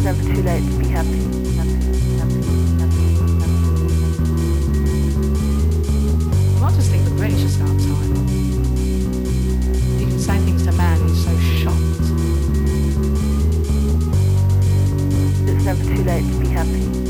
never too late to be happy. Well, I just think that really it's just about time. You can say things to a man who's so shocked. It's never too late to be happy.